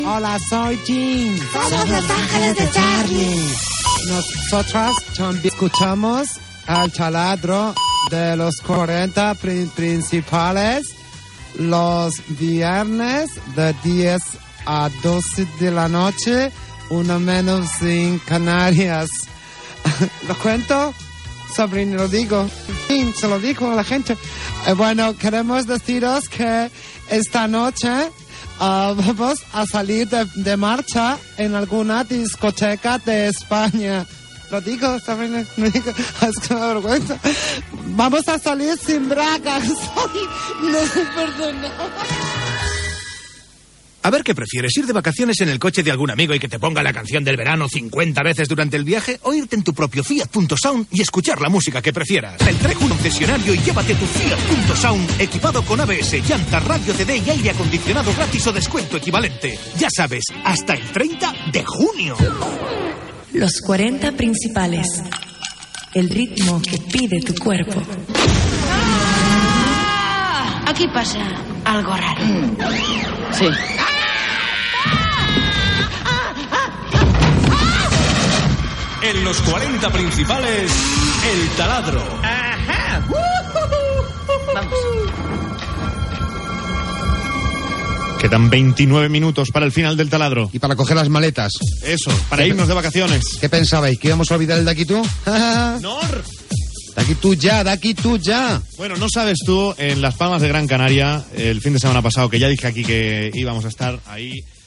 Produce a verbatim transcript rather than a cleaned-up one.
Hola, soy Jim. Somos los ángeles de Charlie. Nosotras también escuchamos al taladro de los cuarenta pri- principales los viernes de diez a doce de la noche, una menos en Canarias. ¿Lo cuento? Sabrina, lo digo. Sí, se lo digo a la gente. Eh, bueno, queremos deciros que esta noche uh, vamos a salir de, de marcha en alguna discoteca de España. Lo digo, Sabrina, lo digo. Es que me da vergüenza. Vamos a salir sin bragas. No, perdona. A ver, ¿qué prefieres? ¿Ir de vacaciones en el coche de algún amigo y que te ponga la canción del verano cincuenta veces durante el viaje? ¿O irte en tu propio Fiat Punto Sound y escuchar la música que prefieras? El Trek un concesionario y llévate tu Fiat Punto Sound equipado con A B S, llantas, radio C D y aire acondicionado gratis o descuento equivalente. Ya sabes, hasta el treinta de junio. Los cuarenta principales. El ritmo que pide tu cuerpo. ¡Ah! Aquí pasa algo raro. Sí. En los cuarenta principales, el taladro. Ajá. Vamos. Quedan veintinueve minutos para el final del taladro. Y para coger las maletas. Eso, para irnos de vacaciones. ¿Qué pensabais? ¿Que íbamos a olvidar el de aquí tú? ¡Nor! De aquí tú ya, de aquí tú ya. Bueno, no sabes tú, en Las Palmas de Gran Canaria, el fin de semana pasado, que ya dije aquí que íbamos a estar ahí...